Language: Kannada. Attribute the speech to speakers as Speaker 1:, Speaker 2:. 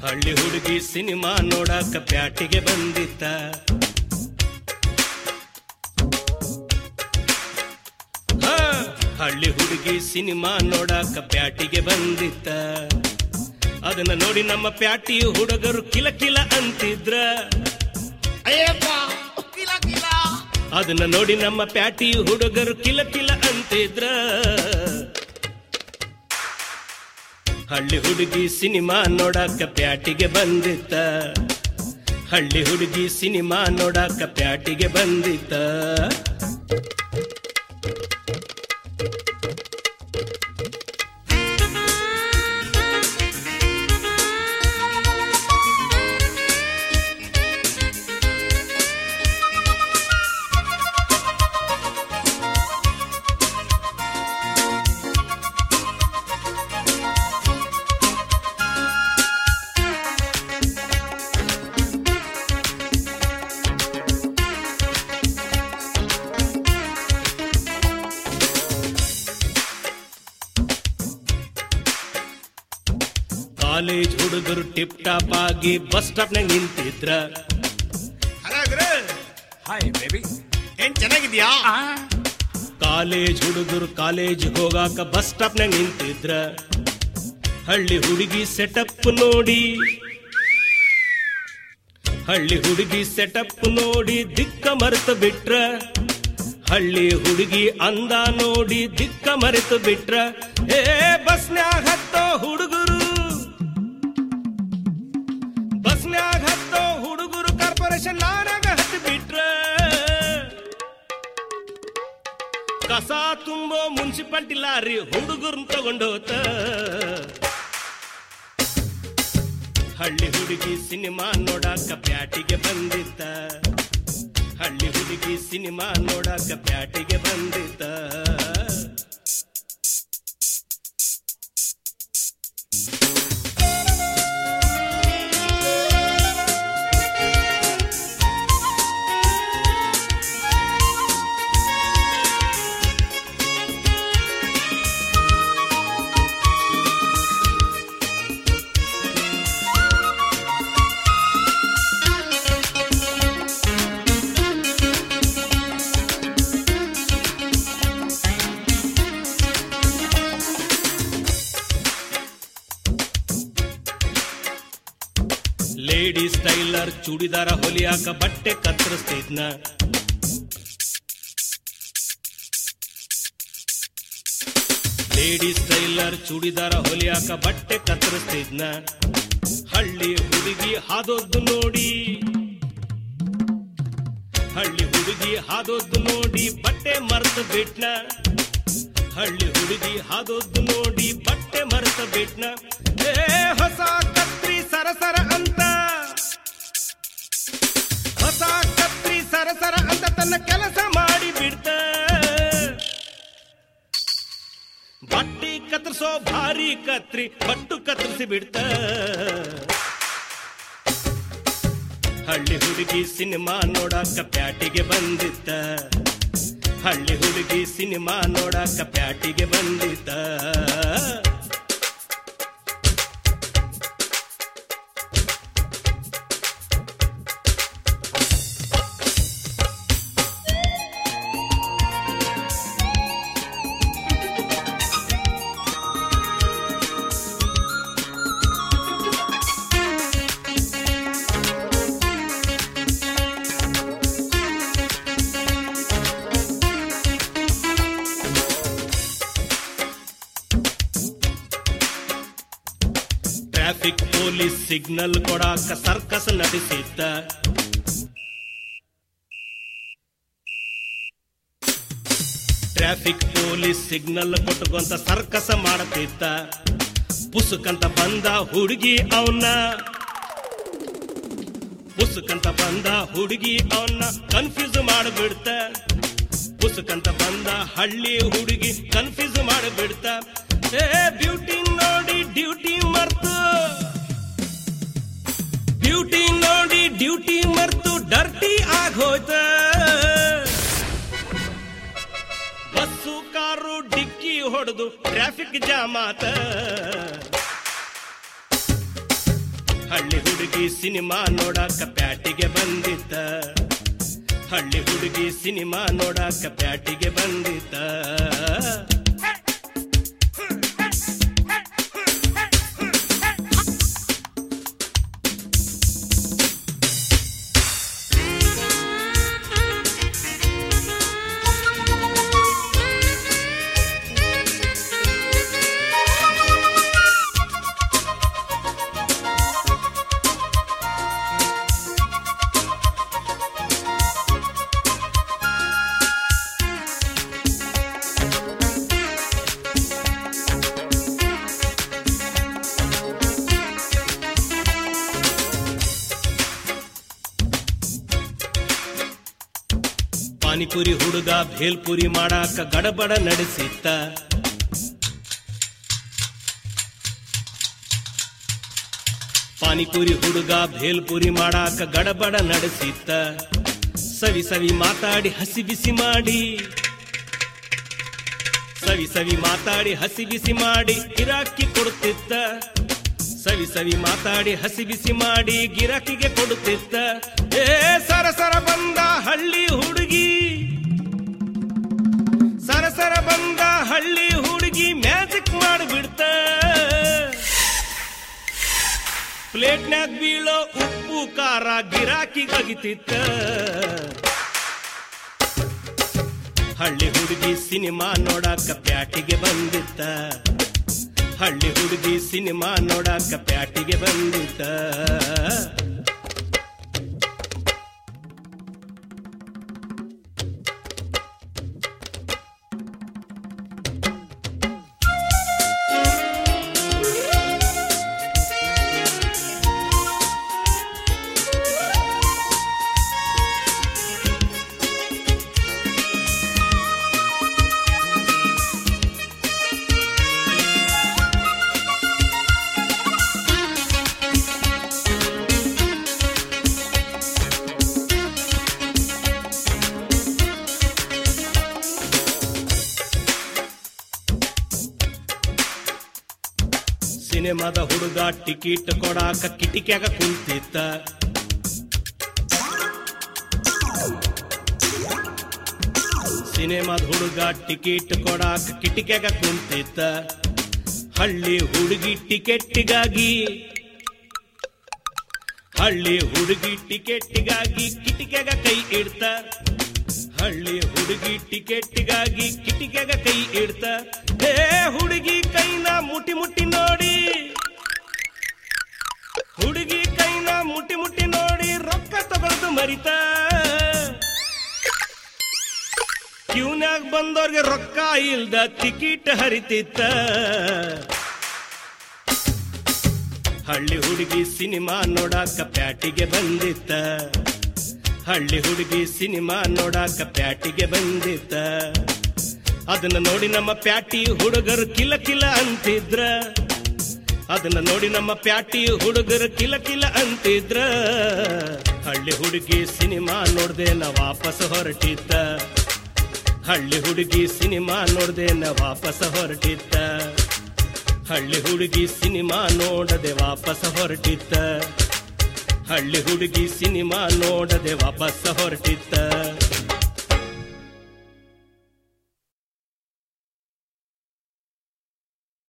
Speaker 1: ಹಳ್ಳಿ ಹುಡುಗಿ ಸಿನಿಮಾ ನೋಡಾಕ ಪ್ಯಾಟಿಗೆ ಬಂದಿತ್ತ. ಹಳ್ಳಿ ಹುಡುಗಿ ಸಿನಿಮಾ ನೋಡಾಕ ಪ್ಯಾಟಿಗೆ ಬಂದಿತ್ತ. ಅದನ್ನ ನೋಡಿ ನಮ್ಮ ಪ್ಯಾಟಿ ಹುಡುಗರು ಕಿಲ ಕಿಲ ಅಂತಿದ್ರ. ಅದನ್ನ ನೋಡಿ ನಮ್ಮ ಪ್ಯಾಟಿ ಹುಡುಗರು ಕಿಲ ಕಿಲ ಅಂತಿದ್ರ. ಹಳ್ಳಿ ಹುಡುಗಿ ಸಿನಿಮಾ ನೋಡಾಕ ಪ್ಯಾಟಿಗೆ ಬಂದಿತ್ತ. ಹಳ್ಳಿ ಹುಡುಗಿ ಸಿನಿಮಾ ನೋಡಾಕ ಪ್ಯಾಟಿಗೆ ಬಂದಿತ್ತ. ಕಾಲೇಜ್ ಹುಡುಗರು ಟಿಪ್ ಟಾಪ್ ಆಗಿ ಬಸ್ ಸ್ಟಾಪ್ ನಾಗ ನಿಂತಿದ್ರ.
Speaker 2: ಹಾಯ್ ಬೇಬಿ,
Speaker 3: ಏನ್ ಚೆನ್ನಾಗಿದ್ಯಾ?
Speaker 1: ಕಾಲೇಜ್ ಹುಡುಗರು ಕಾಲೇಜ್ ಹೋಗಾಕ ಬಸ್ ಸ್ಟಾಪ್ ನಾಗ ನಿಂತಿದ್ರ. ಹಳ್ಳಿ ಹುಡುಗಿ ಸೆಟಪ್ ನೋಡಿ, ಹಳ್ಳಿ ಹುಡುಗಿ ಸೆಟಪ್ ನೋಡಿ ದಿಕ್ಕ ಮರೆತು ಬಿಟ್ರ. ಹಳ್ಳಿ ಹುಡುಗಿ ಅಂದ ನೋಡಿ ದಿಕ್ಕ ಮರೆತು ಬಿಟ್ರ. ಬಸ್ನ್ಯಾಗ ಹತ್ತೋ ಹುಡುಗರು, ಬಸ್ನ್ಯಾಗ ಹತ್ತೋ ಹುಡುಗರು ಕಾರ್ಪೊರೇಷನ್ ನಾನಾಗ ಹತ್ತಿ ಬಿಟ್ರ. ಕಸ ತುಂಬೋ ಮುನ್ಸಿಪಾಲ್ಟಿ ಲಾರಿ ಹುಡುಗರ್ನ ತಗೊಂಡೋತ. ಹಳ್ಳಿ ಹುಡುಗಿ ಸಿನಿಮಾ ನೋಡಾಕ ಪ್ಯಾಟಿಗೆ ಬಂದಿತ್ತ. ಹಳ್ಳಿ ಹುಡುಗಿ ಸಿನಿಮಾ ನೋಡಾಕ ಪ್ಯಾಟಿಗೆ ಬಂದಿತ್ತ. ಲೇಡೀಸ್ ಟೈಲರ್ ಚೂಡಿದಾರ ಹೊಲಿಯಾಕ ಬಟ್ಟೆ ಕತ್ತರಿಸ್ತಿದ್ನ. ಲೇಡೀಸ್ ಟೈಲರ್ ಚೂಡಿದಾರ ಹೊಲಿಯಾಕ ಬಟ್ಟೆ ಕತ್ತರಿಸ್ತಿದ್ನ. ಹಳ್ಳಿ ಹುಡುಗಿ ಹಾದೋದ್ದು ನೋಡಿ, ಹಳ್ಳಿ ಹುಡುಗಿ ಹಾದೋದ್ದು ನೋಡಿ ಬಟ್ಟೆ ಮರೆತು ಬಿಟ್ನ. ಹಳ್ಳಿ ಹುಡುಗಿ ಹಾದೋದ್ದು ನೋಡಿ ಬಟ್ಟೆ ಮರೆತು ಬಿಟ್ನ. ಹೊಸ ಕತ್ರಿ ಸರಸರ ಅಂತ, ಹೊಸ ಕತ್ರಿ ಸರಸರ ಅಂತ ತನ್ನ ಕೆಲಸ ಮಾಡಿ ಬಿಡ್ತ. ಬಟ್ಟಿ ಕತ್ತರಿಸೋ ಭಾರಿ ಕತ್ರಿ ಬಟ್ಟು ಕತ್ತರಿಸಿ ಬಿಡ್ತ. ಹಳ್ಳಿ ಹುಡುಗಿ ಸಿನಿಮಾ ನೋಡಾಕ ಪ್ಯಾಟಿಗೆ ಬಂದಿತ್ತ. ಹಳ್ಳಿ ಹುಡುಗಿ ಸಿನಿಮಾ ನೋಡಾಕ ಪ್ಯಾಟಿಗೆ ಬಂದಿತ್ತ. ಟ್ರಾಫಿಕ್ ಪೊಲೀಸ್ ಸಿಗ್ನಲ್ ಕೊಡಾಕ ಸರ್ಕಸ್ ನಡೆಸಿದ್ದ. ಟ್ರಾಫಿಕ್ ಪೊಲೀಸ್ ಸಿಗ್ನಲ್ ಕೊಟ್ಟುಕೊಂತ ಸರ್ಕಸ್ ಮಾಡತಿದ್ದ. ಪುಸುಕಂತ ಬಂದ ಹುಡುಗಿ ಅವನ್ನ, ಪುಸುಕಂತ ಬಂದ ಹುಡುಗಿ ಅವನ್ನ ಕನ್ಫ್ಯೂಸ್ ಮಾಡಿಬಿಡ್ತ. ಪುಸುಕಂತ ಬಂದ ಹಳ್ಳಿ ಹುಡುಗಿ ಕನ್ಫ್ಯೂಸ್ ಮಾಡಿಬಿಡ್ತ. ಬ್ಯೂಟಿ ನೋಡಿ ಡ್ಯೂಟಿ ಮರ್ತು, ಬ್ಯೂಟಿ ನೋಡಿ ಡ್ಯೂಟಿ ಮರ್ತು ಡರ್ಟಿ ಆಗೋಯ್ತ. ಬಸ್ಸು ಕಾರು ಡಿಕ್ಕಿ ಹೊಡೆದು ಟ್ರಾಫಿಕ್ ಜಾಮ್ ಆತ. ಹಳ್ಳಿ ಹುಡುಗಿ ಸಿನಿಮಾ ನೋಡಾಕ ಪ್ಯಾಟಿಗೆ ಬಂದಿತ್ತ. ಹಳ್ಳಿ ಹುಡುಗಿ ಸಿನಿಮಾ ನೋಡಾಕ ಪ್ಯಾಟಿಗೆ ಬಂದಿತ್ತ. ಪಾನಿಪುರಿ ಹುಡುಗ ಭೇಲ್ಪುರಿ ಮಾಡಾಕ ಗಡಬಡ ನಡೆಸಿತ್ತ. ಪಾನಿಪುರಿ ಹುಡುಗ ಭೇಲ್ಪುರಿ ಮಾಡಾಕ ಗಡಬಡ ನಡೆಸಿತ್ತ. ಸವಿ ಸವಿ ಮಾತಾಡಿ ಹಸಿ ಬಿಸಿ ಮಾಡಿ, ಸವಿ ಸವಿ ಮಾತಾಡಿ ಹಸಿ ಬಿಸಿ ಮಾಡಿ ಗಿರಾಕಿ ಕೊಡುತ್ತಿತ್ತ. ಸವಿ ಸವಿ ಮಾತಾಡಿ ಹಸಿ ಬಿಸಿ ಮಾಡಿ ಗಿರಾಕಿಗೆ ಕೊಡುತ್ತಿತ್ತ. ಏ ಸರಸರ ಬಂದ ಹಳ್ಳಿ ಹುಡುಗಿ, ಸರಸರ ಬಂದ ಹಳ್ಳಿ ಹುಡುಗಿ ಮ್ಯಾಜಿಕ್ ಮಾಡಿಬಿಡ್ತ. ಪ್ಲೇಟ್ನ್ಯಾಗ ಬೀಳೋ ಉಪ್ಪು ಖಾರ ಗಿರಾಕಿಗೆ ಅಗಿತಿತ್ತ. ಹಳ್ಳಿ ಹುಡುಗಿ ಸಿನಿಮಾ ನೋಡಾಕ ಪ್ಯಾಟಿಗೆ ಬಂದಿತ್ತ. ಹಳ್ಳಿ ಹುಡುಗಿ ಸಿನಿಮಾ ನೋಡಾಕ ಪ್ಯಾಟಿಗೆ ಬಂದಿತ್ತ. ಸಿನಿಮಾದ ಹುಡುಗ ಟಿಕೆಟ್ ಕೊಡಾಕ ಕಿಟಿಕ್ಯಾಗ ಕುಂತಿತ್ತ. ಸಿನಿಮಾದ ಹುಡುಗ ಟಿಕೆಟ್ ಕೊಡಾಕ ಕಿಟಿಕ್ಯಾಗ ಕುಂತಿತ್ತ. ಹಳ್ಳಿ ಹುಡುಗಿ ಟಿಕೆಟ್ಗಾಗಿ, ಹಳ್ಳಿ ಹುಡುಗಿ ಟಿಕೆಟ್ಗಾಗಿ ಕಿಟಿಕ್ಯಾಗ ಕೈ ಇಡ್ತ. ಹಳ್ಳಿ ಹುಡುಗಿ ಟಿಕೆಟ್ಗಾಗಿ ಕಿಟಿಕ್ಯಾಗ ಕೈ ಇಡ್ತ. ಹೇ ಹುಡುಗಿ ಕೈನ ಮುಟ್ಟಿ ಮುಟ್ಟಿ ನೋಡಿ, ಹುಡುಗಿ ಕೈನ ಮುಟ್ಟಿ ಮುಟ್ಟಿ ನೋಡಿ ರೊಕ್ಕ ತಗೊಳ್ದು ಮರಿತ. ಕ್ಯೂನ್ಯಾಗ ಬಂದವ್ರಿಗೆ ರೊಕ್ಕ ಇಲ್ದ ಟಿಕೆಟ್ ಹರಿತಿತ್ತ. ಹಳ್ಳಿ ಹುಡುಗಿ ಸಿನಿಮಾ ನೋಡಾಕ ಪ್ಯಾಟಿಗೆ ಬಂದಿತ್ತ. ಹಳ್ಳಿ ಹುಡುಗಿ ಸಿನಿಮಾ ನೋಡಾಕ ಪ್ಯಾಟಿಗೆ ಬಂದಿತ್ತ. ಅದನ್ನ ನೋಡಿ ನಮ್ಮ ಪ್ಯಾಟಿ ಹುಡುಗರು ಕಿಲ ಕಿಲ ಅಂತಿದ್ರ. ಅದನ್ನ ನೋಡಿ ನಮ್ಮ ಪ್ಯಾಟಿ ಹುಡುಗರು ಕಿಲ ಕಿಲ ಅಂತಿದ್ರ. ಹಳ್ಳಿ ಹುಡುಗಿ ಸಿನಿಮಾ ನೋಡ್ದೆ ನಾ ವಾಪಸ್ ಹೊರಟಿದ್ದ. ಹಳ್ಳಿ ಹುಡುಗಿ ಸಿನಿಮಾ ನೋಡ್ದೆ ನಾ ವಾಪಸ್ ಹೊರಟಿದ್ದ. ಹಳ್ಳಿ ಹುಡುಗಿ ಸಿನಿಮಾ ನೋಡದೆ ವಾಪಸ್ ಹೊರಟಿದ್ದ. ಹಳ್ಳಿ ಹುಡುಗಿ ಸಿನಿಮಾ ನೋಡದೆ ವಾಪಸ್ ಹೊರಟಿದ್ದ.